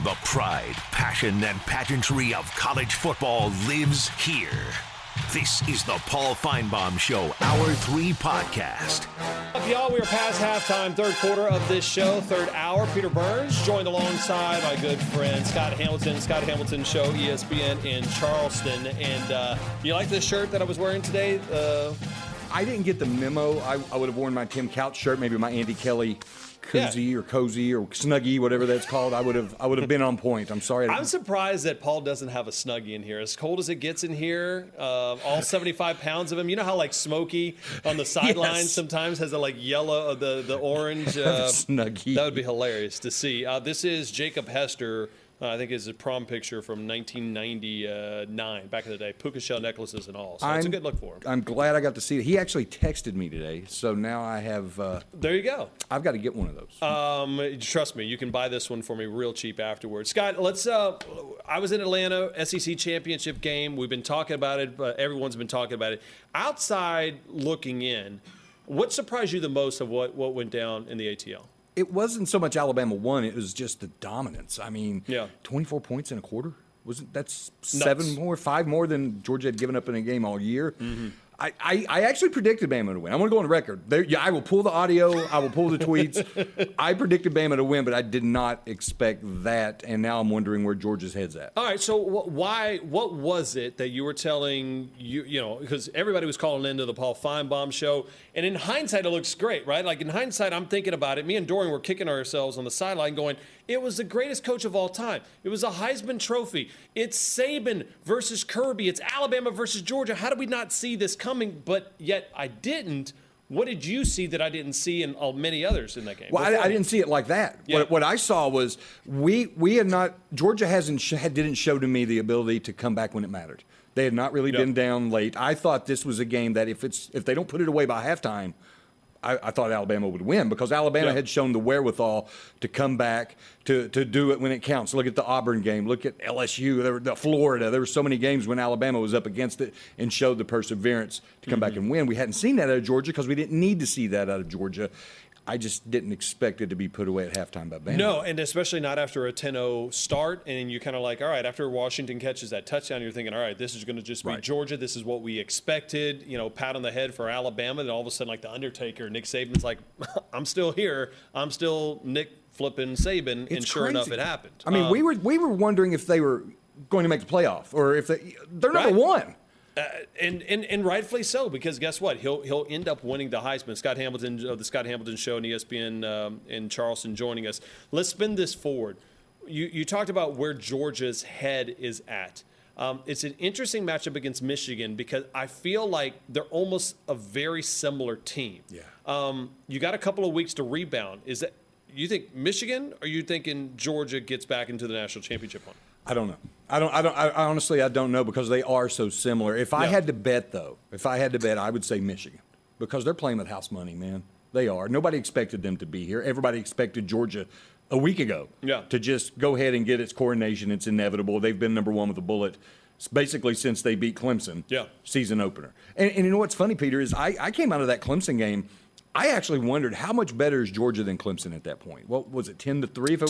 The pride, passion, and pageantry of college football lives here. This is the Paul Finebaum Show, Hour 3 podcast. Y'all, we are past halftime, third quarter of this show, third hour. Peter Burns joined alongside my good friend Scott Hamilton, Scott Hamilton Show, ESPN in Charleston. And you like this shirt that I was wearing today? I didn't get the memo. I would have worn my Tim Couch shirt, maybe my Andy Kelly koozie or cozy or snuggie, whatever that's called. I would have been on point. I'm sorry. I'm surprised that Paul doesn't have a snuggie in here. As cold as it gets in here, all 75 pounds of him. You know how like Smokey on the sideline sometimes has a like yellow, the orange snuggie. That would be hilarious to see. This is Jacob Hester. I think it's a prom picture from 1999, back in the day. Puka shell necklaces and all. So it's a good look for him. I'm glad I got to see it. He actually texted me today, so now I have. There you go. I've got to get one of those. Trust me, you can buy this one for me real cheap afterwards. Scott, let's. I was in Atlanta, SEC championship game. We've been talking about it, but everyone's been talking about it. Outside looking in, what surprised you the most of what went down in the ATL? It wasn't so much Alabama won; it was just the dominance. I mean, 24 points in a quarter. That's Nuts. 5 more than Georgia had given up in a game all year. Mm-hmm. I actually predicted Bama to win. I'm going to go on record. I will pull the audio. I will pull the tweets. I predicted Bama to win, but I did not expect that, and now I'm wondering where Georgia's head's at. All right, so what was it that you were telling, because everybody was calling into the Paul Finebaum Show, and in hindsight, it looks great, right? Like, in hindsight, I'm thinking about it. Me and Dorian were kicking ourselves on the sideline going, it was the greatest coach of all time. It was a Heisman Trophy. It's Saban versus Kirby. It's Alabama versus Georgia. How did we not see this coming? But yet I didn't. What did you see that I didn't see in many others in that game? Well, I didn't see it like that. Yeah. What I saw was we had not – Georgia didn't show to me the ability to come back when it mattered. They had not really been down late. I thought this was a game that if they don't put it away by halftime – I thought Alabama would win because Alabama had shown the wherewithal to come back, to do it when it counts. Look at the Auburn game. Look at LSU, Florida. There were so many games when Alabama was up against it and showed the perseverance to come back and win. We hadn't seen that out of Georgia because we didn't need to see that out of Georgia. I just didn't expect it to be put away at halftime by Bama. No, and especially not after a 10-0 start, and you kind of like, all right, after Washington catches that touchdown, you're thinking, all right, this is going to just be Georgia. This is what we expected, pat on the head for Alabama. And all of a sudden, like the Undertaker, Nick Saban's like, I'm still here. I'm still Nick flipping Saban, and sure enough, it happened. I mean, we were wondering if they were going to make the playoff or if they're number one. And rightfully so, because guess what? He'll end up winning the Heisman. Scott Hamilton of the Scott Hamilton Show and ESPN in Charleston joining us. Let's spin this forward. You talked about where Georgia's head is at. It's an interesting matchup against Michigan because I feel like they're almost a very similar team. Yeah. You got a couple of weeks to rebound. Is that you think Michigan, or are you thinking Georgia gets back into the national championship hunt? I don't know. I honestly don't know because they are so similar. If I had to bet, I would say Michigan because they're playing with house money, man. They are. Nobody expected them to be here. Everybody expected Georgia a week ago to just go ahead and get its coronation. It's inevitable. They've been number one with a bullet basically since they beat Clemson season opener. And you know what's funny, Peter, is I came out of that Clemson game. I actually wondered how much better is Georgia than Clemson at that point. What was it, 10-3?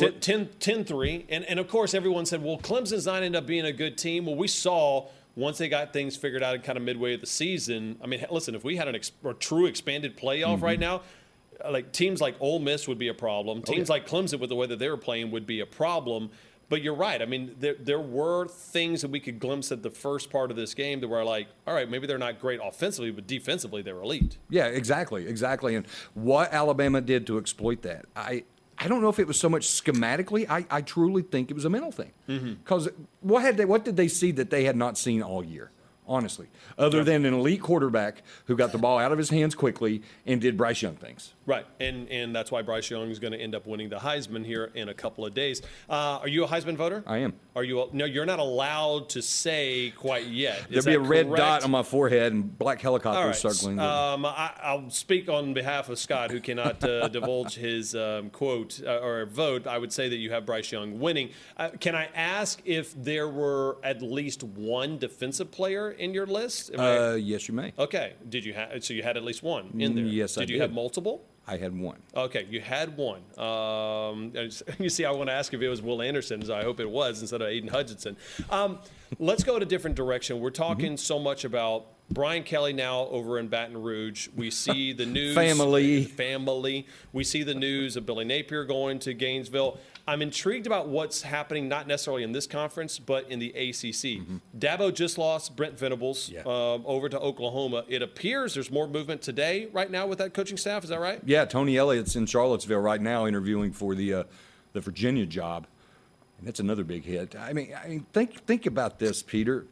10-3. And of course, everyone said, well, Clemson's not end up being a good team. Well, we saw once they got things figured out kind of midway of the season. I mean, listen, if we had a true expanded playoff right now, like teams like Ole Miss would be a problem. Teams like Clemson, with the way that they were playing, would be a problem. But you're right. I mean, there were things that we could glimpse at the first part of this game that were like, all right, maybe they're not great offensively, but defensively they're elite. Yeah, exactly. And what Alabama did to exploit that, I don't know if it was so much schematically. I truly think it was a mental thing. Because what did they see that they had not seen all year? Honestly, other than an elite quarterback who got the ball out of his hands quickly and did Bryce Young things. Right, and that's why Bryce Young is going to end up winning the Heisman here in a couple of days. Are you a Heisman voter? I am. Are you? No, you're not allowed to say quite yet. There'll be a red dot on my forehead and black helicopters circling. I'll speak on behalf of Scott, who cannot divulge his quote or vote. I would say that you have Bryce Young winning. Can I ask if there were at least one defensive player in your list? Yes, you may. Okay. Did you have? So you had at least one in there. Yes, I did. Did you have multiple? I had one. Okay, you had one. You see, I want to ask if it was Will Anderson, so I hope it was instead of Aiden Hutchinson. Let's go in a different direction. We're talking so much about Brian Kelly now over in Baton Rouge. We see the news. Family. We see the news of Billy Napier going to Gainesville. I'm intrigued about what's happening, not necessarily in this conference, but in the ACC. Dabo just lost Brent Venables over to Oklahoma. It appears there's more movement today right now with that coaching staff. Is that right? Yeah, Tony Elliott's in Charlottesville right now interviewing for the Virginia job. And that's another big hit. I mean, think about this, Peter.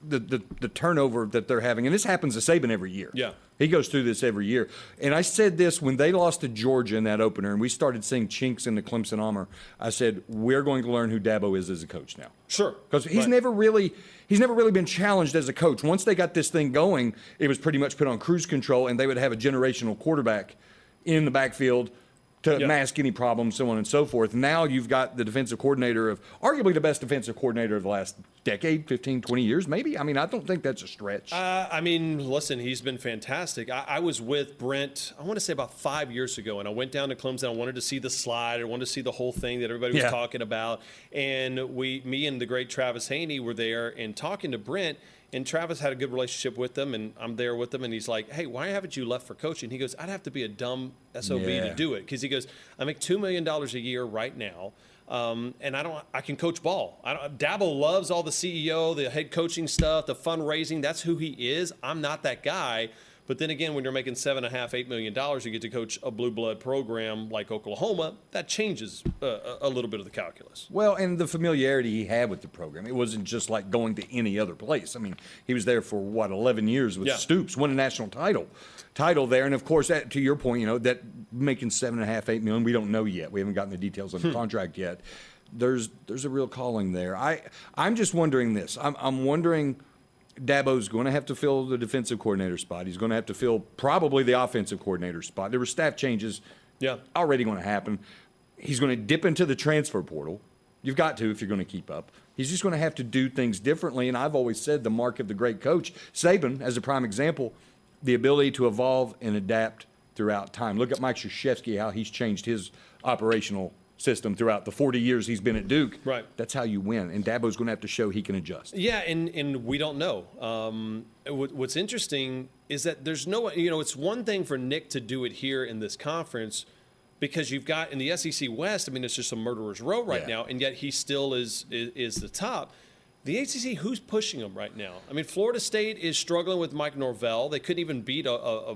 The turnover that they're having, and this happens to Saban every year. Yeah. He goes through this every year. And I said this when they lost to Georgia in that opener, and we started seeing chinks in the Clemson armor. I said, we're going to learn who Dabo is as a coach now. Sure. Because he's never really been challenged as a coach. Once they got this thing going, it was pretty much put on cruise control, and they would have a generational quarterback in the backfield to mask any problems, so on and so forth. Now you've got the defensive coordinator of arguably the best defensive coordinator of the last decade, 15, 20 years, maybe. I mean, I don't think that's a stretch. I mean, listen, he's been fantastic. I was with Brent, I want to say about 5 years ago, and I went down to Clemson. I wanted to see the slide. I wanted to see the whole thing that everybody was talking about. And me and the great Travis Haney were there and talking to Brent. And Travis had a good relationship with them, and I'm there with them. And he's like, hey, why haven't you left for coaching? He goes, I'd have to be a dumb SOB to do it. Because he goes, I make $2 million a year right now, and I can coach ball. Dabo loves all the CEO, the head coaching stuff, the fundraising. That's who he is. I'm not that guy. But then again, when you're making $7.5, $8 million, you get to coach a blue blood program like Oklahoma. That changes a little bit of the calculus. Well, and the familiarity he had with the program. It wasn't just like going to any other place. I mean, he was there for, 11 years with Stoops, won a national title there. And, of course, to your point, that making $7.5, $8 million, we don't know yet. We haven't gotten the details on the contract yet. There's a real calling there. I'm just wondering this. I'm wondering – Dabo's going to have to fill the defensive coordinator spot. He's going to have to fill probably the offensive coordinator spot. There were staff changes already going to happen. He's going to dip into the transfer portal. You've got to if you're going to keep up. He's just going to have to do things differently. And I've always said the mark of the great coach, Saban, as a prime example, the ability to evolve and adapt throughout time. Look at Mike Krzyzewski, how he's changed his operational system throughout the 40 years he's been at Duke. Right. That's how you win. And Dabo's going to have to show he can adjust. Yeah, and we don't know. What's interesting is that there's no, it's one thing for Nick to do it here in this conference because you've got in the SEC West, I mean, it's just a murderer's row right now, and yet he still is the top. The ACC, who's pushing them right now? I mean, Florida State is struggling with Mike Norvell. They couldn't even beat a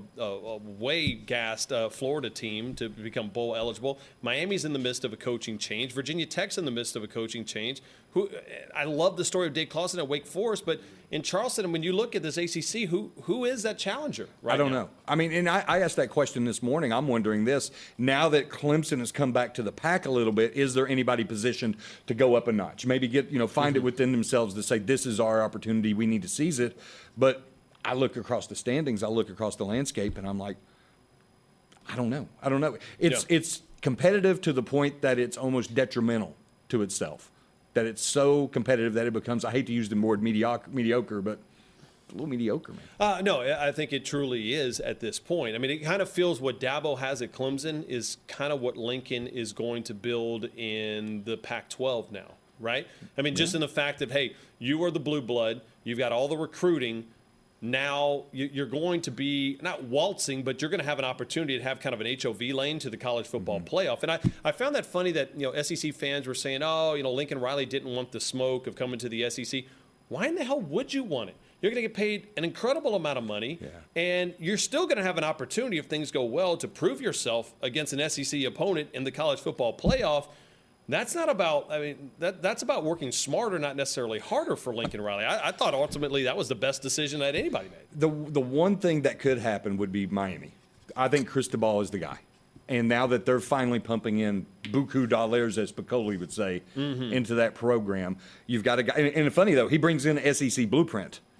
way-gassed Florida team to become bowl eligible. Miami's in the midst of a coaching change. Virginia Tech's in the midst of a coaching change. I love the story of Dave Clawson at Wake Forest, but in Charleston, when you look at this ACC, who is that challenger right now? I don't know. I mean, and I asked that question this morning. I'm wondering this. Now that Clemson has come back to the pack a little bit, is there anybody positioned to go up a notch? Maybe find it within themselves to say, this is our opportunity, we need to seize it. But I look across the standings, I look across the landscape, and I'm like, I don't know. It's competitive to the point that it's almost detrimental to itself. That it's so competitive that it becomes, I hate to use the word mediocre, but a little mediocre, man. No, I think it truly is at this point. I mean, it kind of feels what Dabo has at Clemson is kind of what Lincoln is going to build in the Pac-12 now, right? I mean, just in the fact of, hey, you are the blue blood, you've got all the recruiting. Now you're going to be not waltzing, but you're going to have an opportunity to have kind of an HOV lane to the college football playoff. And I found that funny that SEC fans were saying, Lincoln Riley didn't want the smoke of coming to the SEC. Why in the hell would you want it? You're going to get paid an incredible amount of money, and you're still going to have an opportunity if things go well to prove yourself against an SEC opponent in the college football playoff. That's not about, that's about working smarter, not necessarily harder for Lincoln Riley. I thought ultimately that was the best decision that anybody made. The one thing that could happen would be Miami. I think Cristobal is the guy. And now that they're finally pumping in buku dollars, as Piccoli would say, into that program, you've got a guy. And funny, though, he brings in SEC blueprint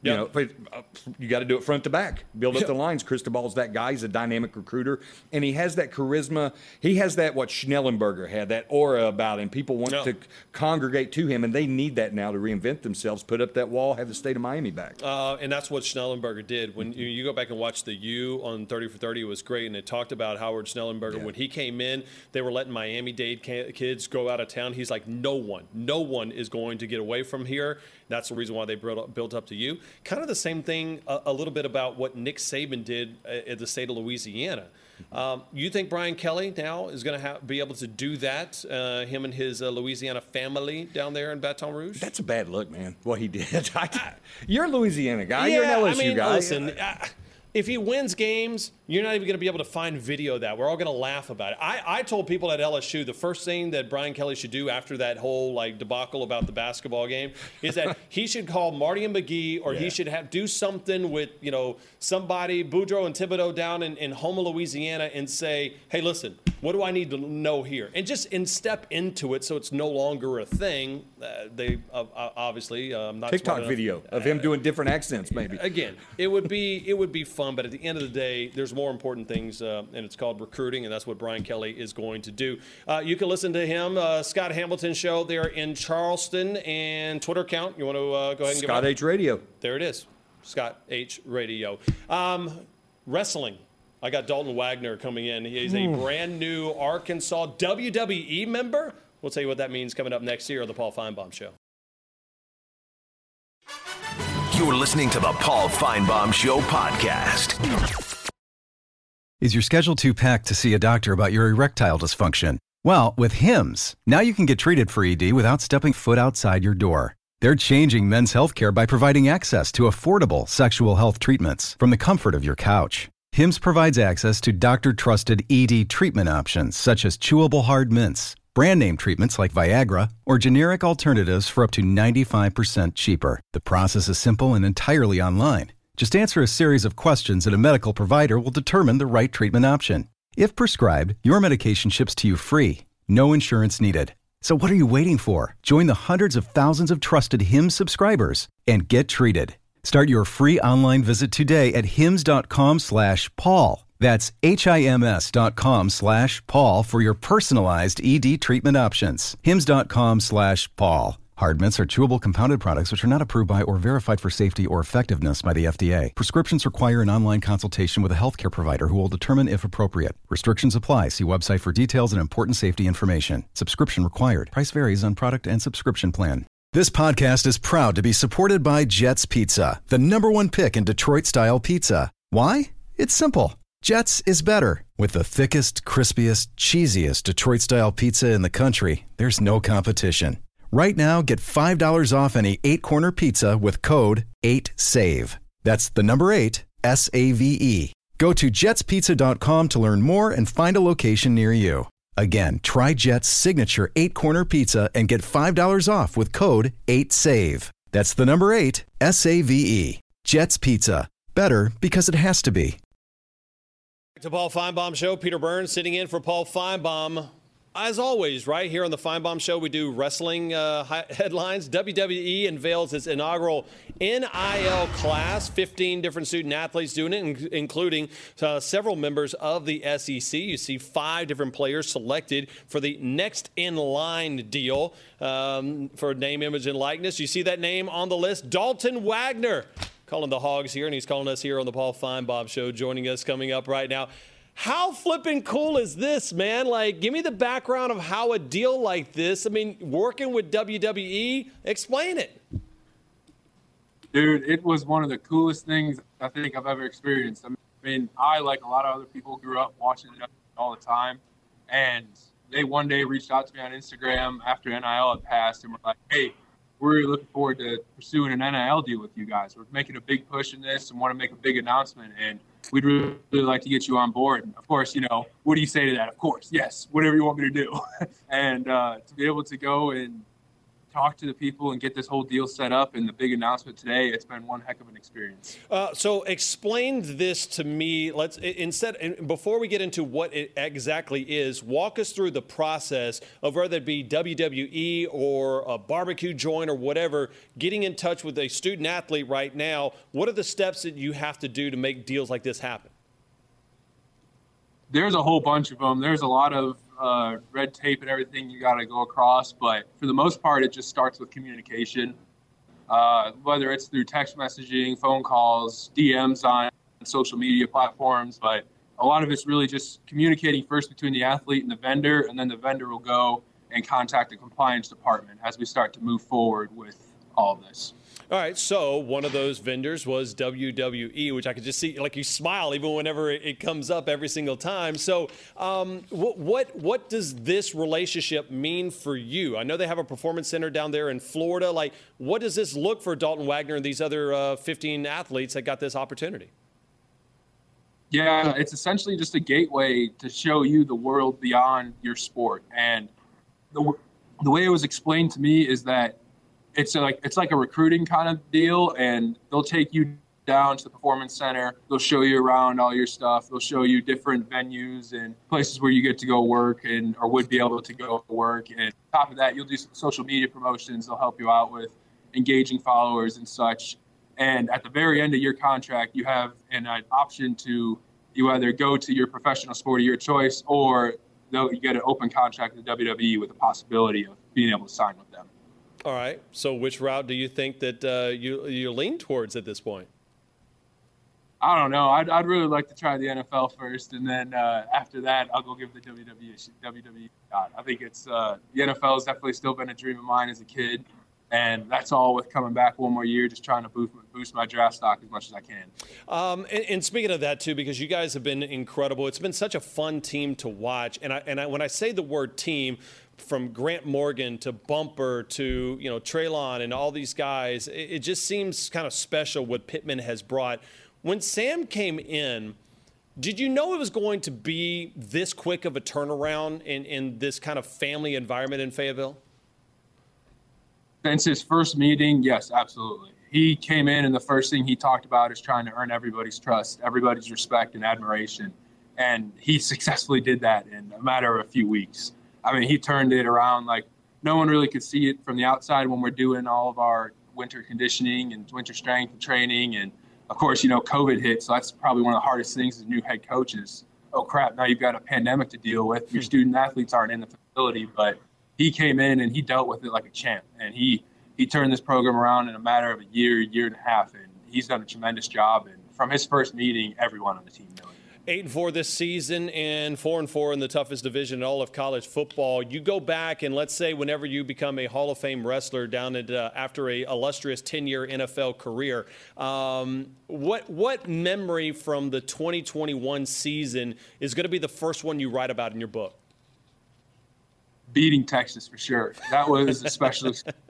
You know, you got to do it front to back. Build up the lines. Cristobal's that guy. He's a dynamic recruiter, and he has that charisma. He has that what Schnellenberger had, that aura about him. People want to congregate to him, and they need that now to reinvent themselves, put up that wall, have the state of Miami back. And that's what Schnellenberger did. When you go back and watch the U on 30 for 30, it was great, and it talked about Howard Schnellenberger. When he came in, they were letting Miami-Dade kids go out of town. He's like, no one is going to get away from here. That's the reason why they built up to U. Kind of the same thing a little bit about what Nick Saban did at the state of Louisiana. You think Brian Kelly now is going to be able to do that, him and his Louisiana family down there in Baton Rouge? That's a bad look, man, what he did. You're a Louisiana guy. You're an LSU guy. Listen, if he wins games, you're not even going to be able to find video of that. We're all going to laugh about it. I told people at LSU the first thing that Brian Kelly should do after that whole debacle about the basketball game is that he should call Marty and McGee, or he should do something with somebody, Boudreaux and Thibodeau down in Houma, Louisiana, and say, hey, listen, what do I need to know here? And step into it so it's no longer a thing. They obviously not TikTok video of him doing different accents, maybe. Again, it would be fun, but at the end of the day, there's more important things, and it's called recruiting, and that's what Brian Kelly is going to do. You can listen to him, Scott Hamilton Show there in Charleston, and Twitter account. You want to go ahead and give it? Scott H Radio. There it is, Scott H Radio. Wrestling. I got Dalton Wagner coming in. He's a brand new Arkansas WWE member. We'll tell you what that means coming up next year on the Paul Feinbaum Show. You're listening to the Paul Feinbaum Show podcast. Is your schedule too packed to see a doctor about your erectile dysfunction? Well, with Hims, now you can get treated for ED without stepping foot outside your door. They're changing men's healthcare by providing access to affordable sexual health treatments from the comfort of your couch. Hims provides access to doctor-trusted ED treatment options such as chewable hard mints, brand name treatments like Viagra, or generic alternatives for up to 95% cheaper. The process is simple and entirely online. Just answer a series of questions and a medical provider will determine the right treatment option. If prescribed, your medication ships to you free. No insurance needed. So what are you waiting for? Join the hundreds of thousands of trusted Hims subscribers and get treated. Start your free online visit today at hims.com/Paul. That's HIMS.com/Paul for your personalized ED treatment options. hims.com/Paul. Hard mints are chewable compounded products which are not approved by or verified for safety or effectiveness by the FDA. Prescriptions require an online consultation with a healthcare provider who will determine if appropriate. Restrictions apply. See website for details and important safety information. Subscription required. Price varies on product and subscription plan. This podcast is proud to be supported by Jets Pizza, the #1 pick in Detroit-style pizza. Why? It's simple. Jets is better. With the thickest, crispiest, cheesiest Detroit-style pizza in the country, there's no competition. Right now, get $5 off any 8-corner pizza with code 8SAVE. That's the number 8, S-A-V-E. Go to jetspizza.com to learn more and find a location near you. Again, try Jet's signature 8-corner pizza and get $5 off with code 8SAVE. That's the number 8, S-A-V-E. Jet's Pizza. Better because it has to be. To Paul Feinbaum Show, Peter Burns sitting in for Paul Feinbaum. As always, right here on the Feinbaum Show, we do wrestling headlines. WWE unveils its inaugural NIL class. 15 different student athletes doing it, including several members of the SEC. You see 5 different players selected for the next in line deal for name, image, and likeness. You see that name on the list, Dalton Wagner. Calling the Hogs here, and he's calling us here on the Paul Feinbaum Show, joining us coming up right now. How flippin' cool is this, man? Give me the background of how a deal like this, working with WWE, explain it. Dude, it was one of the coolest things I think I've ever experienced. I, like a lot of other people, grew up watching it all the time, and they one day reached out to me on Instagram after NIL had passed and were like, hey, we're looking forward to pursuing an NIL deal with you guys. We're making a big push in this and want to make a big announcement, and we'd really like to get you on board. And of course, what do you say to that? Of course, yes, whatever you want me to do. And to be able to go and talk to the people and get this whole deal set up and the big announcement today, it's been one heck of an experience. So explain this to me. Before we get into what it exactly is, walk us through the process of whether it be WWE or a barbecue joint or whatever, getting in touch with a student athlete right now. What are the steps that you have to do to make deals like this happen? There's a whole bunch of them. There's a lot of red tape and everything you got to go across. But for the most part, it just starts with communication, whether it's through text messaging, phone calls, DMs on social media platforms. But a lot of it's really just communicating first between the athlete and the vendor, and then the vendor will go and contact the compliance department as we start to move forward with all of this. All right, so one of those vendors was WWE, which I could just see, like, you smile even whenever it comes up every single time. So what does this relationship mean for you? I know they have a performance center down there in Florida. Like, what does this look for Dalton Wagner and these other 15 athletes that got this opportunity? Yeah, it's essentially just a gateway to show you the world beyond your sport. And the way it was explained to me is that it's like a recruiting kind of deal, and they'll take you down to the performance center. They'll show you around all your stuff. They'll show you different venues and places where you get to go work or would be able to go work. And on top of that, you'll do some social media promotions. They'll help you out with engaging followers and such. And at the very end of your contract, you have an option to you either go to your professional sport of your choice, or you get an open contract with WWE with the possibility of being able to sign with them. All right. So which route do you think that you lean towards at this point? I don't know. I'd really like to try the NFL first, and then after that, I'll go give the WWE a shot. I think it's the NFL has definitely still been a dream of mine as a kid, and that's all with coming back one more year, just trying to boost my draft stock as much as I can. And speaking of that too, because you guys have been incredible, it's been such a fun team to watch. And I when I say the word team, from Grant Morgan to Bumper to Treylon and all these guys, it just seems kind of special what Pittman has brought. When Sam came in, did you know it was going to be this quick of a turnaround in this kind of family environment in Fayetteville? Since his first meeting, yes, absolutely. He came in, and the first thing he talked about is trying to earn everybody's trust, everybody's respect and admiration. And he successfully did that in a matter of a few weeks. I mean, he turned it around like no one really could see it from the outside when we're doing all of our winter conditioning and winter strength training. And, of course, COVID hit, so that's probably one of the hardest things as new head coaches. Oh, crap, now you've got a pandemic to deal with. Your student athletes aren't in the facility. But he came in and he dealt with it like a champ. And he turned this program around in a matter of a year and a half. And he's done a tremendous job. And from his first meeting, everyone on the team knew it. 8-4 this season and 4-4 in the toughest division in all of college football. You go back and let's say whenever you become a Hall of Fame wrestler down at after a illustrious 10-year NFL career, what memory from the 2021 season is going to be the first one you write about in your book? Beating Texas for sure. That was a special.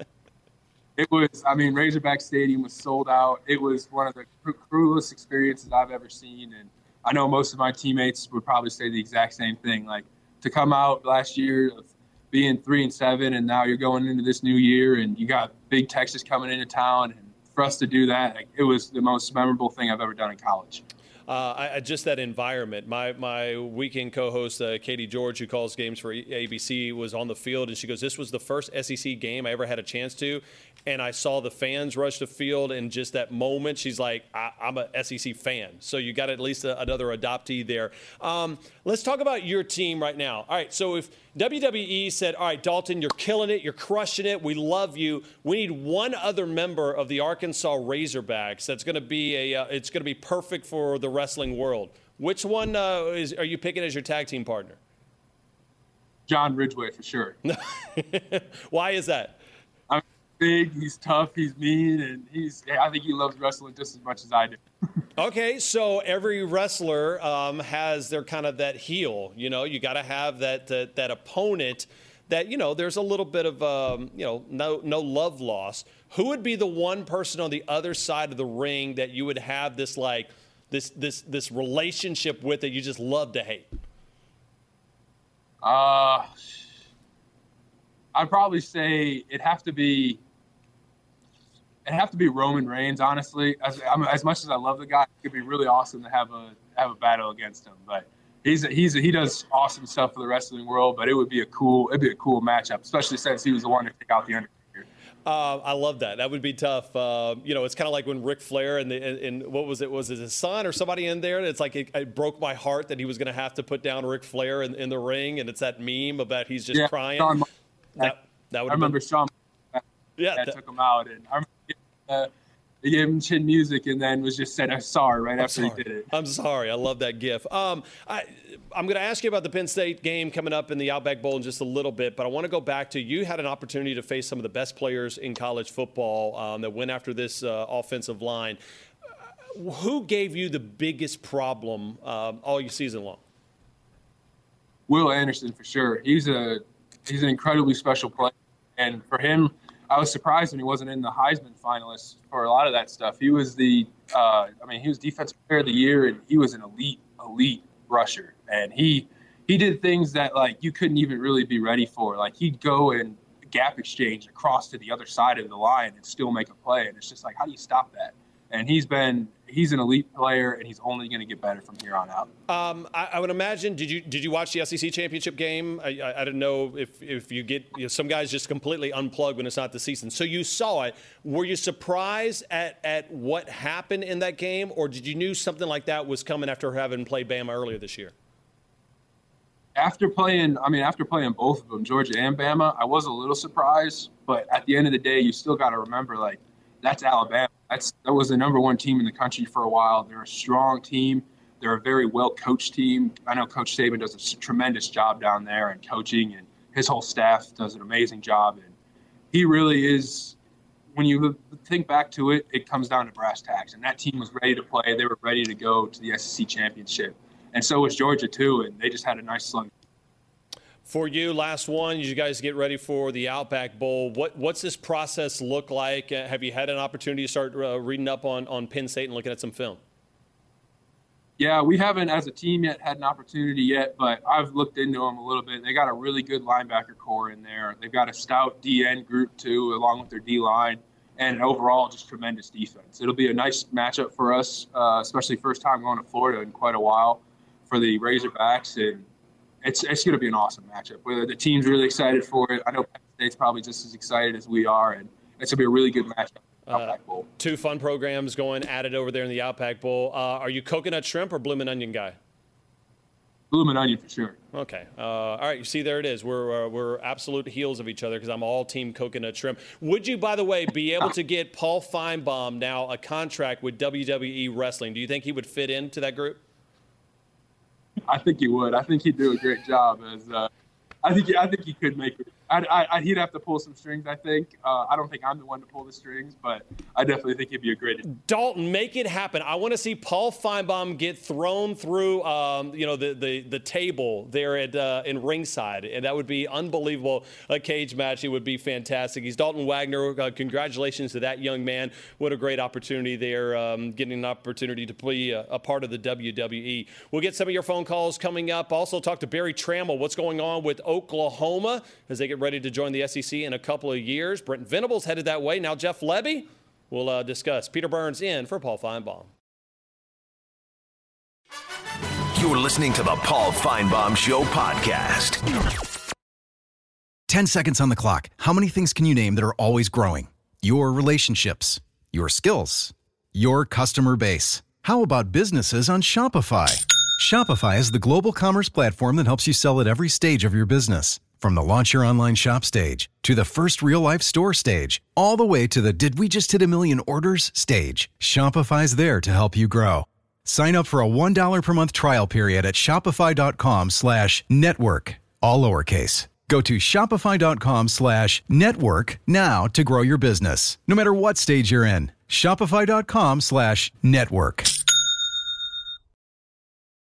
It was, Razorback Stadium was sold out. It was one of the cruelest experiences I've ever seen, and I know most of my teammates would probably say the exact same thing. Like, to come out last year of being 3-7, and now you're going into this new year, and you got big Texas coming into town, and for us to do that, it was the most memorable thing I've ever done in college. Just that environment. My weekend co-host, Katie George, who calls games for ABC, was on the field, and she goes, this was the first SEC game I ever had a chance to, and I saw the fans rush the field, and just that moment, she's like, I'm a SEC fan. So you got at least another adoptee there. Let's talk about your team right now. All right, so if WWE said, all right, Dalton, you're killing it, you're crushing it, we love you, we need one other member of the Arkansas Razorbacks that's going to be it's going to be perfect for the wrestling world. Which one are you picking as your tag team partner? John Ridgway, for sure. Why is that? I'm big, he's tough, he's mean, and I think he loves wrestling just as much as I do. Okay, so every wrestler has their kind of that heel. You got to have that opponent that, there's a little bit of, no love lost. Who would be the one person on the other side of the ring that you would have this this relationship with that you just love to hate? I'd probably say it'd have to be Roman Reigns, honestly. As much as I love the guy, it could be really awesome to have a battle against him. But he does awesome stuff for the wrestling world. But it'd be a cool matchup, especially since he was the one to take out the Undertaker. I love that. That would be tough. It's kind of like when Ric Flair and what was it? Was it his son or somebody in there? It's like it broke my heart that he was going to have to put down Ric Flair in the ring, and it's that meme about he's just crying. That would. I remember Shawn. Yeah, took him out, and I remember he gave him chin music, and then was just said, "I'm sorry" right after he did it. I'm sorry. I love that gif. I'm going to ask you about the Penn State game coming up in the Outback Bowl in just a little bit, but I want to go back to you had an opportunity to face some of the best players in college football that went after this offensive line. Who gave you the biggest problem all your season long? Will Anderson, for sure. He's an incredibly special player, and for him, I was surprised when he wasn't in the Heisman finalists for a lot of that stuff. He was he was Defensive Player of the Year, and he was an elite rusher. And he did things that, like, you couldn't even really be ready for. Like, he'd go and gap exchange across to the other side of the line and still make a play. And it's just like, how do you stop that? And he's an elite player, and he's only going to get better from here on out. I would imagine. Did you watch the SEC championship game? I don't know if you get some guys just completely unplugged when it's not the season. So you saw it. Were you surprised at what happened in that game, or did you knew something like that was coming after having played Bama earlier this year? After playing both of them, Georgia and Bama, I was a little surprised. But at the end of the day, you still got to remember, like, that's Alabama. That was the number one team in the country for a while. They're a strong team. They're a very well-coached team. I know Coach Saban does a tremendous job down there in coaching, and his whole staff does an amazing job. And he really is, when you think back to it, it comes down to brass tacks. And that team was ready to play. They were ready to go to the SEC championship. And so was Georgia, too, and they just had a nice slug. For you, last one, you guys get ready for the Outback Bowl. What's this process look like? Have you had an opportunity to start reading up on Penn State and looking at some film? Yeah, we haven't as a team yet had an opportunity yet, but I've looked into them a little bit. They got a really good linebacker core in there. They've got a stout DN group, too, along with their D-line, and overall just tremendous defense. It'll be a nice matchup for us, especially first time going to Florida in quite a while for the Razorbacks, and it's going to be an awesome matchup. The team's really excited for it. I know Penn State's probably just as excited as we are, and it's going to be a really good matchup. Outback Bowl. Two fun programs going at it over there in the Outback Bowl. Are you coconut shrimp or bloomin' onion guy? Bloomin' onion for sure. Okay. All right. You see, there it is. We're absolute heels of each other because I'm all team coconut shrimp. Would you, by the way, be able to get Paul Feinbaum now a contract with WWE Wrestling? Do you think he would fit into that group? I think he would. I think he'd do a great job. I think he could make it. He'd have to pull some strings, I think. I don't think I'm the one to pull the strings, but I definitely think he'd be a great. Dalton, make it happen. I want to see Paul Feinbaum get thrown through, the table there in ringside, and that would be unbelievable. A cage match, it would be fantastic. He's Dalton Wagner. Congratulations to that young man. What a great opportunity there, getting an opportunity to be a part of the WWE. We'll get some of your phone calls coming up. Also talk to Barry Trammell. What's going on with Oklahoma as they get ready to join the SEC in a couple of years. Brent Venables headed that way. Now Jeff Lebby will discuss. Peter Burns in for Paul Feinbaum. You're listening to the Paul Feinbaum Show podcast. 10 seconds on the clock. How many things can you name that are always growing? Your relationships, your skills, your customer base. How about businesses on Shopify? Shopify is the global commerce platform that helps you sell at every stage of your business. From the launch your online shop stage, to the first real-life store stage, all the way to the did we just hit a million orders stage, Shopify's there to help you grow. Sign up for a $1 per month trial period at shopify.com/network, all lowercase. Go to shopify.com/network now to grow your business, no matter what stage you're in. Shopify.com/network.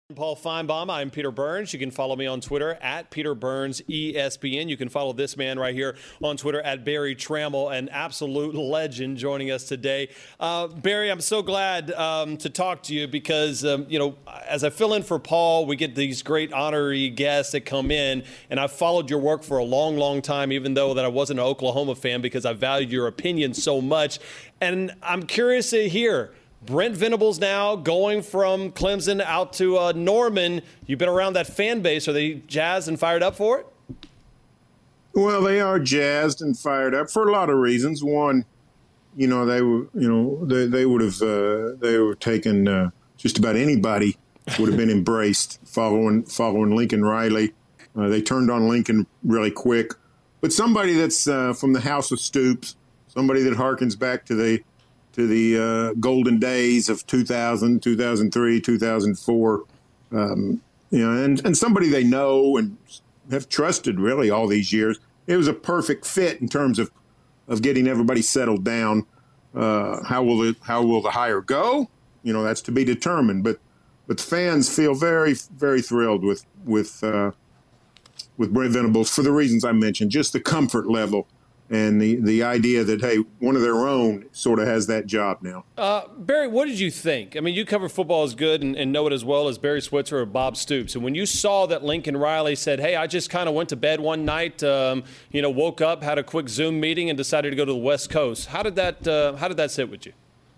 Paul Feinbaum. I'm Peter Burns. You can follow me on Twitter at Peter Burns ESPN. You can follow this man right here on Twitter at Barry Trammell, an absolute legend, joining us today. Barry, I'm so glad to talk to you because, as I fill in for Paul, we get these great honorary guests that come in, and I've followed your work for a long, long time, even though that I wasn't an Oklahoma fan because I valued your opinion so much. And I'm curious to hear, Brent Venables now going from Clemson out to Norman. You've been around that fan base. Are they jazzed and fired up for it? Well, they are jazzed and fired up for a lot of reasons. One, they would have they were taken just about anybody would have been embraced following Lincoln Riley. They turned on Lincoln really quick, but somebody that's from the House of Stoops, somebody that harkens back to the golden days of 2000, 2003, 2004, and somebody they know and have trusted really all these years. It was a perfect fit in terms of getting everybody settled down. How will the hire go? That's to be determined. But the fans feel very, very thrilled with Brent Venables for the reasons I mentioned, just the comfort level. And the idea that, hey, one of their own sort of has that job now. Barry, what did you think? I mean, you cover football as good and know it as well as Barry Switzer or Bob Stoops. And when you saw that Lincoln Riley said, hey, I just kind of went to bed one night, woke up, had a quick Zoom meeting, and decided to go to the West Coast, how did that sit with you?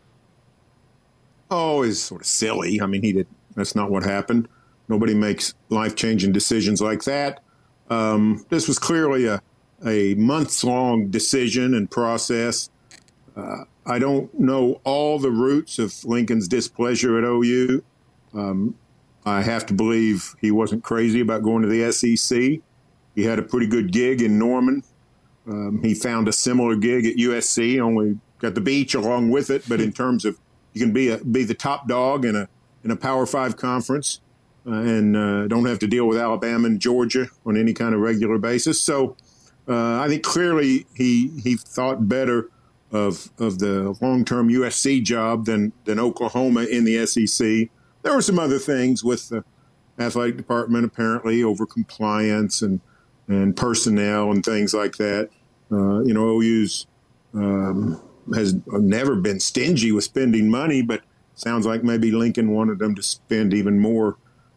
Oh, it's sort of silly. I mean, that's not what happened. Nobody makes life-changing decisions like that. This was clearly a months-long decision and process. I don't know all the roots of Lincoln's displeasure at OU. I have to believe he wasn't crazy about going to the SEC. He had a pretty good gig in Norman. He found a similar gig at USC, only got the beach along with it. But in terms of you can be the top dog in a Power 5 conference and don't have to deal with Alabama and Georgia on any kind of regular basis. So I think clearly he thought better of the long-term USC job than Oklahoma in the SEC. There were some other things with the athletic department, apparently, over compliance and personnel and things like that. OU's has never been stingy with spending money, but sounds like maybe Lincoln wanted them to spend even more.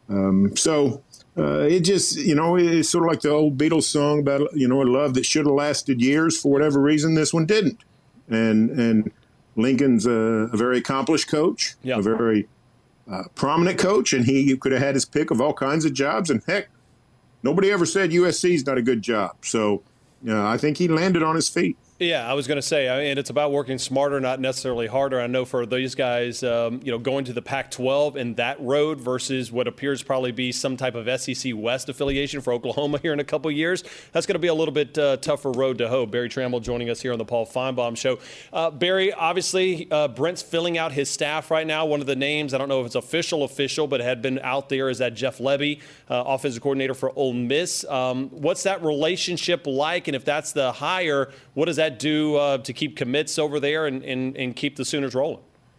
It just, it's sort of like the old Beatles song about, a love that should have lasted years. For whatever reason, this one didn't. And Lincoln's a very accomplished coach, a very prominent coach, and he could have had his pick of all kinds of jobs. And heck, nobody ever said USC's not a good job. So I think he landed on his feet. Yeah, I was going to say, and it's about working smarter, not necessarily harder. I know for these guys, going to the Pac-12 and that road versus what appears to probably be some type of SEC West affiliation for Oklahoma here in a couple of years, that's going to be a little bit tougher road to hoe. Barry Trammell joining us here on the Paul Feinbaum Show. Barry, obviously, Brent's filling out his staff right now. One of the names, I don't know if it's official, but had been out there is that Jeff Lebby, offensive coordinator for Ole Miss. What's that relationship like? And if that's the hire, what does that do to keep commits over there and keep the Sooners rolling?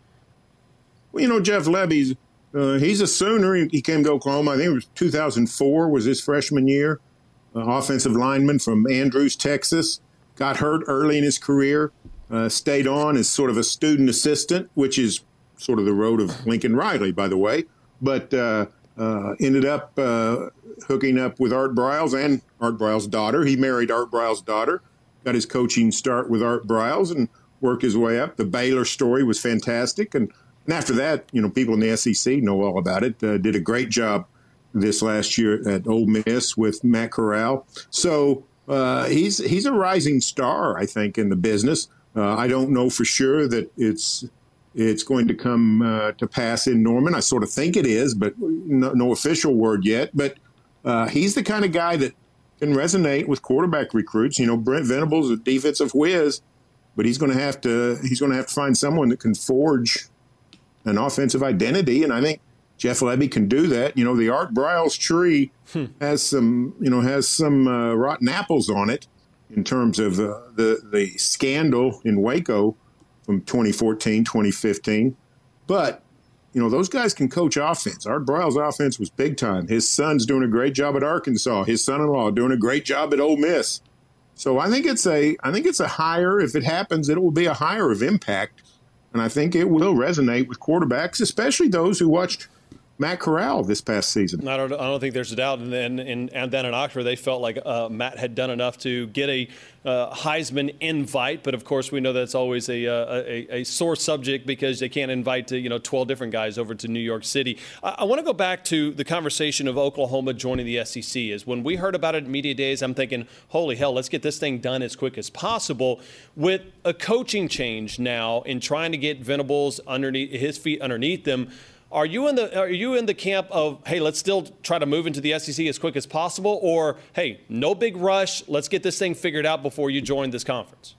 Well, Jeff Lebby, he's a Sooner. He came to Oklahoma, I think it was 2004 was his freshman year. Offensive lineman from Andrews, Texas. Got hurt early in his career. Stayed on as sort of a student assistant, which is sort of the road of Lincoln Riley, by the way. But ended up hooking up with Art Briles and Art Briles' daughter. He married Art Briles' daughter. Got his coaching start with Art Briles and worked his way up. The Baylor story was fantastic. And after that, people in the SEC know all about it. Did a great job this last year at Ole Miss with Matt Corral. So he's a rising star, I think, in the business. I don't know for sure that it's going to come to pass in Norman. I sort of think it is, but no official word yet. But he's the kind of guy that can resonate with quarterback recruits. Brent Venables is a defensive whiz, but he's going to have to find someone that can forge an offensive identity. And I think Jeff Lebby can do that. The Art Briles tree has some rotten apples on it in terms of the scandal in Waco from 2014, 2015. But those guys can coach offense. Art Briles' offense was big time. His son's doing a great job at Arkansas. His son-in-law doing a great job at Ole Miss. So I think it's a hire. If it happens, it will be a hire of impact, and I think it will resonate with quarterbacks, especially those who watched Matt Corral this past season. I don't think there's a doubt. And then in Oxford, they felt like Matt had done enough to get a Heisman invite. But of course, we know that's always a sore subject because they can't invite 12 different guys over to New York City. I want to go back to the conversation of Oklahoma joining the SEC. Is when we heard about it at Media Days, I'm thinking, holy hell, let's get this thing done as quick as possible. With a coaching change now in trying to get Venables underneath his feet underneath them. Are you in the camp of, hey, let's still try to move into the SEC as quick as possible, or, hey, no big rush, let's get this thing figured out before you join this conference?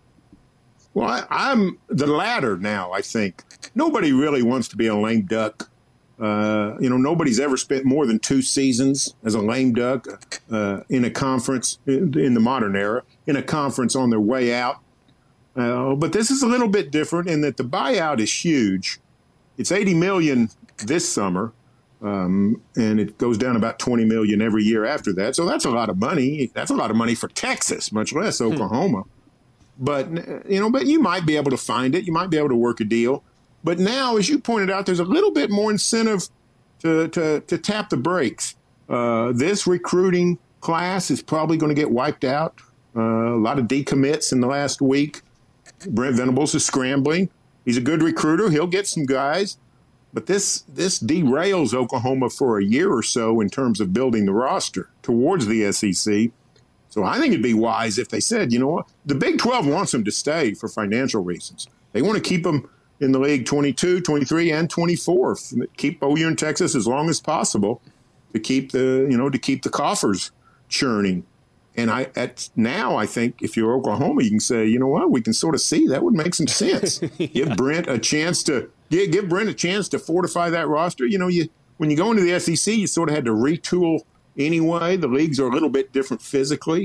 Well, I'm the latter now, I think. Nobody really wants to be a lame duck. Nobody's ever spent more than 2 seasons as a lame duck in a conference in the modern era, in a conference on their way out. But this is a little bit different in that the buyout is huge. It's $80 million this summer, and it goes down about $20 million every year after that. So that's a lot of money. That's a lot of money for Texas, much less Oklahoma. But you might be able to find it. You might be able to work a deal. But now, as you pointed out, there's a little bit more incentive to tap the brakes. This recruiting class is probably going to get wiped out. A lot of decommits in the last week. Brent Venables is scrambling. He's a good recruiter. He'll get some guys. But this derails Oklahoma for a year or so in terms of building the roster towards the SEC. So I think it'd be wise if they said, you know what, the Big 12 wants them to stay for financial reasons. They want to keep them in the league 22, 23, and 24. Keep OU and Texas as long as possible to keep the coffers churning. And I think if you're Oklahoma, you can say, you know what, we can sort of see that would make some sense. Give Brent a chance to fortify that roster. When you go into the SEC, you sort of had to retool anyway. The leagues are a little bit different physically.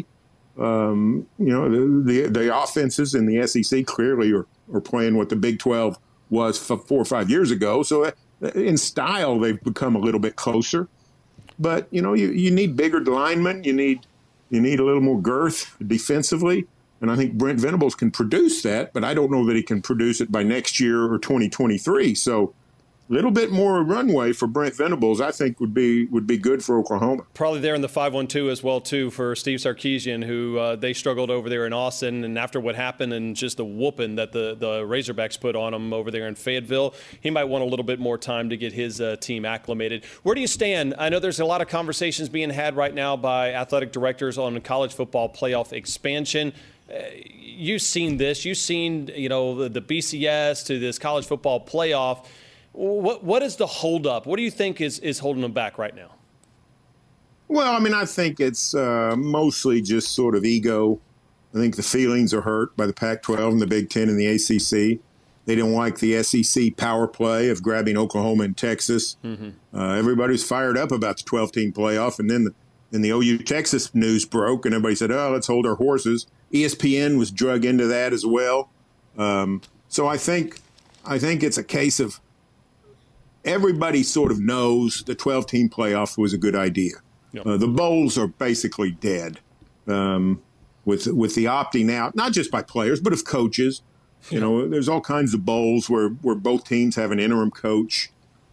The offenses in the SEC clearly are playing what the Big 12 was 4 or 5 years ago. So in style, they've become a little bit closer. But you need bigger linemen. You need a little more girth defensively, and I think Brent Venables can produce that, but I don't know that he can produce it by next year or 2023. So a little bit more runway for Brent Venables, I think, would be good for Oklahoma. Probably there in the 5-1-2 as well, too, for Steve Sarkisian, who they struggled over there in Austin. And after what happened and just the whooping that the Razorbacks put on him over there in Fayetteville, he might want a little bit more time to get his team acclimated. Where do you stand? I know there's a lot of conversations being had right now by athletic directors on college football playoff expansion. You've seen this. You've seen, the BCS to this college football playoff. What is the holdup? What do you think is holding them back right now? Well, I think it's mostly just sort of ego. I think the feelings are hurt by the Pac-12 and the Big Ten and the ACC. They don't like the SEC power play of grabbing Oklahoma and Texas. Mm-hmm. Everybody's fired up about the 12-team playoff, and then the OU Texas news broke, and everybody said, "Oh, let's hold our horses." ESPN was drug into that as well. So I think it's a case of everybody sort of knows the 12-team playoff was a good idea. Yep. The bowls are basically dead with the opting out, not just by players, but of coaches. There's all kinds of bowls where both teams have an interim coach.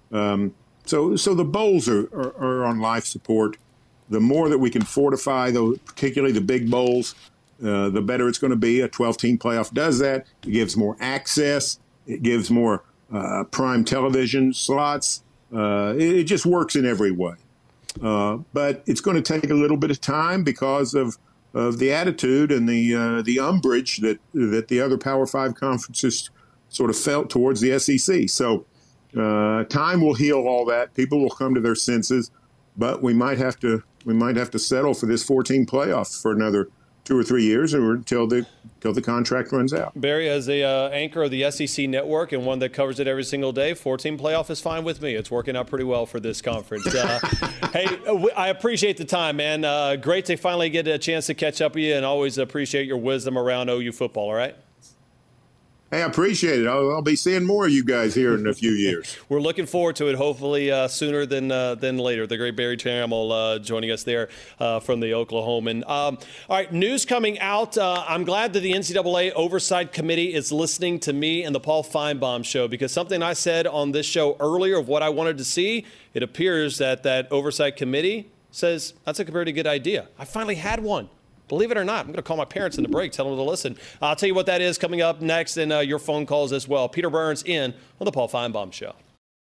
So the bowls are on life support. The more that we can fortify, particularly the big bowls, the better it's going to be. A 12-team playoff does that. It gives more access. It gives more prime television slots. It just works in every way. But it's going to take a little bit of time because of the attitude and the umbrage that the other Power 5 conferences sort of felt towards the SEC. So time will heal all that. People will come to their senses, but we might have to settle for this 14 playoff for another 2 or 3 years or until the contract runs out. Barry, as the anchor of the SEC network and one that covers it every single day, 14 playoff is fine with me. It's working out pretty well for this conference. Hey, I appreciate the time, man. Great to finally get a chance to catch up with you, and always appreciate your wisdom around OU football, all right? Hey, I appreciate it. I'll be seeing more of you guys here in a few years. We're looking forward to it, hopefully sooner than later. The great Barry Trammell joining us there from the Oklahoman. All right, news coming out. I'm glad that the NCAA Oversight Committee is listening to me and the Paul Feinbaum Show, because something I said on this show earlier of what I wanted to see, it appears that Oversight Committee says that's a pretty good idea. I finally had one. Believe it or not, I'm going to call my parents in the break, tell them to listen. I'll tell you what that is coming up next, and your phone calls as well. Peter Burns in on the Paul Feinbaum Show.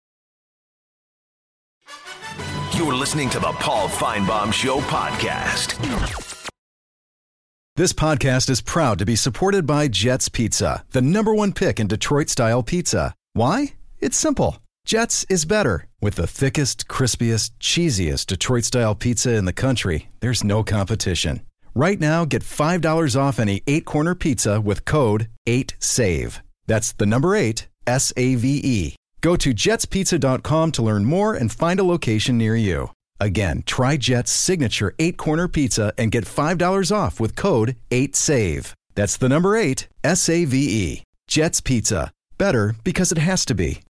You're listening to the Paul Feinbaum Show podcast. This podcast is proud to be supported by Jets Pizza, the #1 pick in Detroit-style pizza. Why? It's simple. Jets is better. With the thickest, crispiest, cheesiest Detroit-style pizza in the country, there's no competition. Right now, get $5 off any 8-corner pizza with code 8SAVE. That's the number 8, SAVE. Go to jetspizza.com to learn more and find a location near you. Again, try Jet's signature 8-corner pizza and get $5 off with code 8SAVE. That's the number 8, SAVE. Jet's Pizza. Better because it has to be.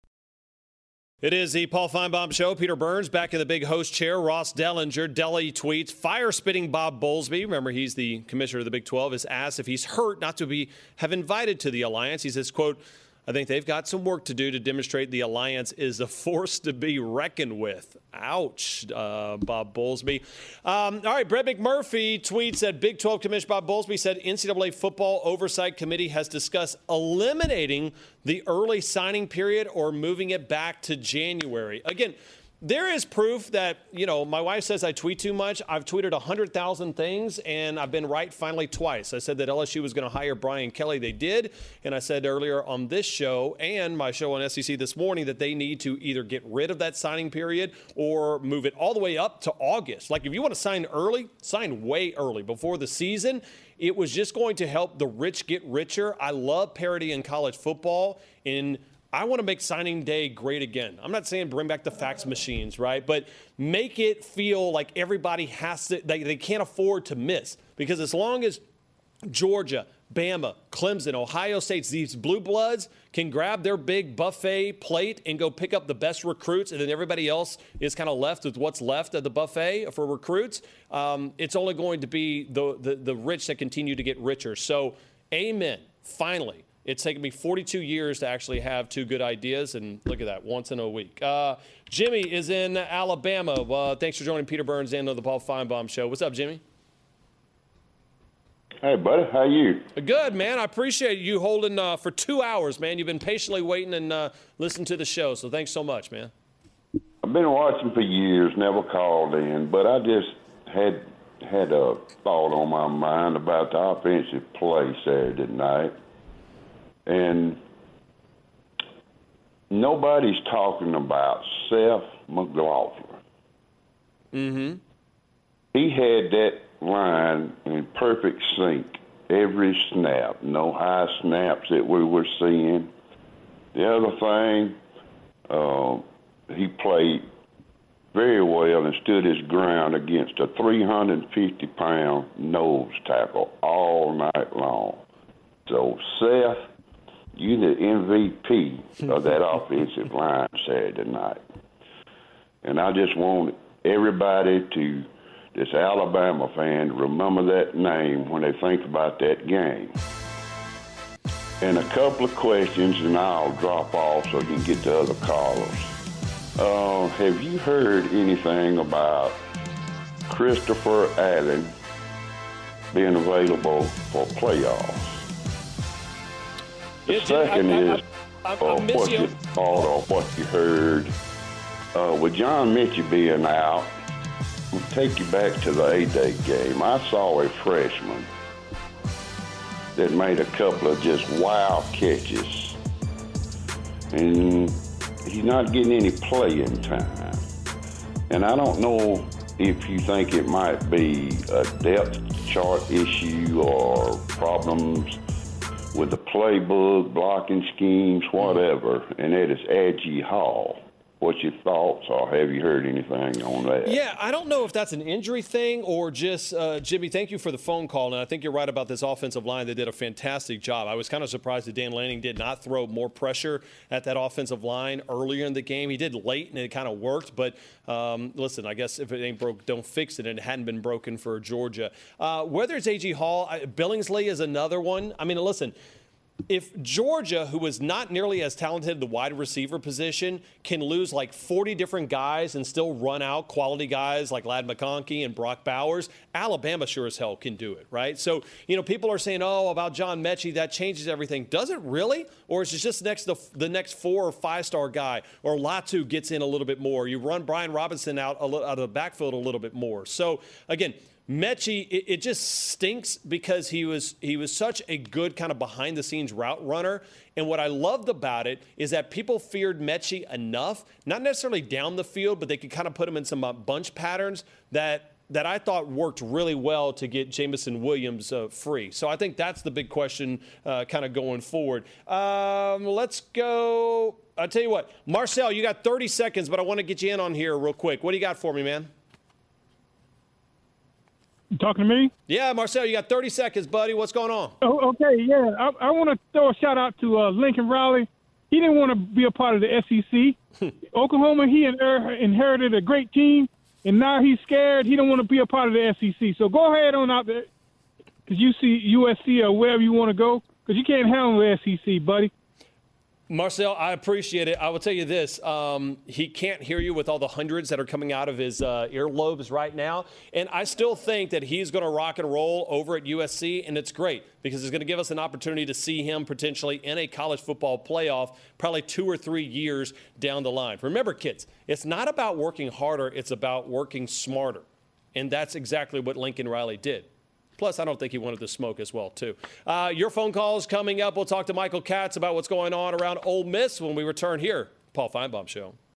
It is the Paul Feinbaum Show. Peter Burns back in the big host chair. Ross Dellinger, Delly tweets, fire-spitting Bob Bowlesby. Remember, he's the commissioner of the Big 12. Is asked if he's hurt not to have invited to the alliance. He says, quote, I think they've got some work to do to demonstrate the alliance is a force to be reckoned with. Ouch, Bob Bowlesby. All right, Brett McMurphy tweets that Big 12 Commissioner Bob Bowlesby said NCAA Football Oversight Committee has discussed eliminating the early signing period or moving it back to January. Again, there is proof that, my wife says I tweet too much. I've tweeted 100,000 things, and I've been right finally twice. I said that LSU was going to hire Brian Kelly. They did. And I said earlier on this show and my show on SEC this morning that they need to either get rid of that signing period or move it all the way up to August. Like, if you want to sign early, sign way early before the season. It was just going to help the rich get richer. I love parity in college football, and I want to make signing day great again. I'm not saying bring back the fax machines, right? But make it feel like everybody has to, they can't afford to miss. Because as long as Georgia, Bama, Clemson, Ohio State, these blue bloods can grab their big buffet plate and go pick up the best recruits, and then everybody else is kind of left with what's left of the buffet for recruits, it's only going to be the rich that continue to get richer. So, amen. Finally. It's taken me 42 years to actually have two good ideas, and look at that, once in a week. Jimmy is in Alabama. Thanks for joining Peter Burns and the Paul Feinbaum Show. What's up, Jimmy? Hey, buddy. How you? Good, man. I appreciate you holding for 2 hours, man. You've been patiently waiting and listening to the show, so thanks so much, man. I've been watching for years, never called in, but I just had a thought on my mind about the offensive play Saturday night. And nobody's talking about Seth McLaughlin. Mm-hmm. He had that line in perfect sync every snap. No high snaps that we were seeing. The other thing, he played very well and stood his ground against a 350-pound nose tackle all night long. So, Seth, you the MVP of that offensive line Saturday night. And I just want everybody to, this Alabama fan, to remember that name when they think about that game. And a couple of questions, and I'll drop off so I can get to other callers. Have you heard anything about Christopher Allen being available for playoffs? The second is what you thought or what you heard. With John Mitchell being out, we'll take you back to the A-Day game. I saw a freshman that made a couple of just wild catches. And he's not getting any playing time. And I don't know if you think it might be a depth chart issue or problems with the playbook, blocking schemes, whatever, and that is Adgie Hall. What's your thoughts, or have you heard anything on that? Yeah, I don't know if that's an injury thing or just Jimmy, thank you for the phone call. And I think you're right about this offensive line. They did a fantastic job. I was kind of surprised that Dan Lanning did not throw more pressure at that offensive line earlier in the game. He did late, and it kind of worked. But listen, I guess if it ain't broke, don't fix it. And it hadn't been broken for Georgia. Whether it's A.G. Hall, Billingsley is another one. I mean, listen. If Georgia, who is not nearly as talented at the wide receiver position, can lose like 40 different guys and still run out quality guys like Ladd McConkey and Brock Bowers, Alabama sure as hell can do it, right? So, people are saying, about John Mechie, that changes everything. Does it really? Or is it just the next 4 or 5-star guy? Or Latu gets in a little bit more. You run Brian Robinson out of the backfield a little bit more. So, again, Mechie, it just stinks because he was such a good kind of behind-the-scenes route runner. And what I loved about it is that people feared Mechie enough, not necessarily down the field, but they could kind of put him in some bunch patterns that I thought worked really well to get Jameson Williams free. So I think that's the big question kind of going forward. Let's go. I'll tell you what. Marcel, you got 30 seconds, but I want to get you in on here real quick. What do you got for me, man? You talking to me? Yeah, Marcel, you got 30 seconds, buddy. What's going on? Oh, okay, yeah. I want to throw a shout-out to Lincoln Riley. He didn't want to be a part of the SEC. Oklahoma, he inherited a great team, and now he's scared. He don't want to be a part of the SEC. So go ahead on out there, because you see USC or wherever you want to go, because you can't handle the SEC, buddy. Marcel, I appreciate it. I will tell you this. He can't hear you with all the hundreds that are coming out of his earlobes right now. And I still think that he's going to rock and roll over at USC, and it's great because it's going to give us an opportunity to see him potentially in a college football playoff probably 2 or 3 years down the line. Remember, kids, it's not about working harder. It's about working smarter. And that's exactly what Lincoln Riley did. Plus, I don't think he wanted to smoke as well, too. Your phone calls coming up. We'll talk to Michael Katz about what's going on around Ole Miss when we return here. Paul Feinbaum Show.